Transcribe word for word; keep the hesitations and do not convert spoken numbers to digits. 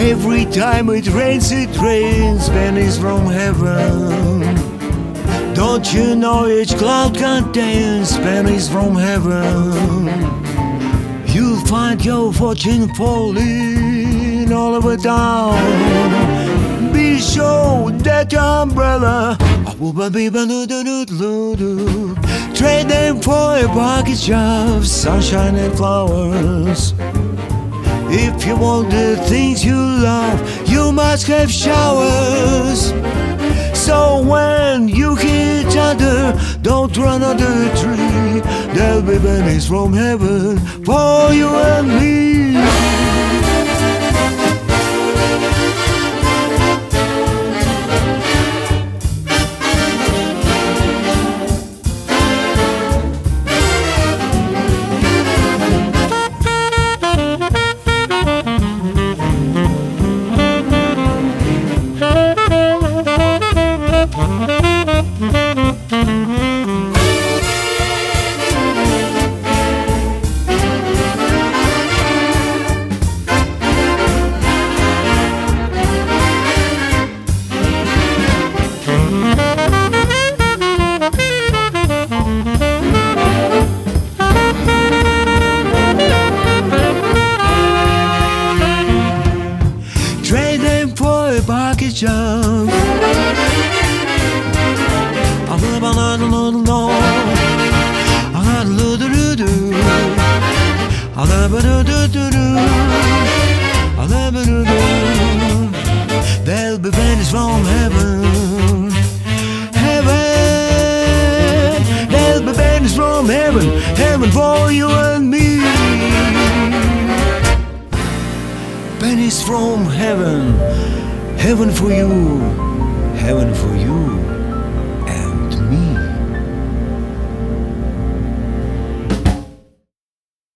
Every time it rains, it rains, pennies from heaven. Don't you know each cloud contains pennies from heaven? You'll find your fortune falling all over town. Be sure that your umbrella trade them for a package of sunshine and flowers. If you want the things you love, you must have showers. So when you hit thunder, don't run under a tree. There'll be pennies from heaven for you and me. Trade them for a package of there'll be pennies from heaven, heaven. There'll be pennies from heaven, heaven for you and me. Pennies from heaven, heaven for you, heaven for you.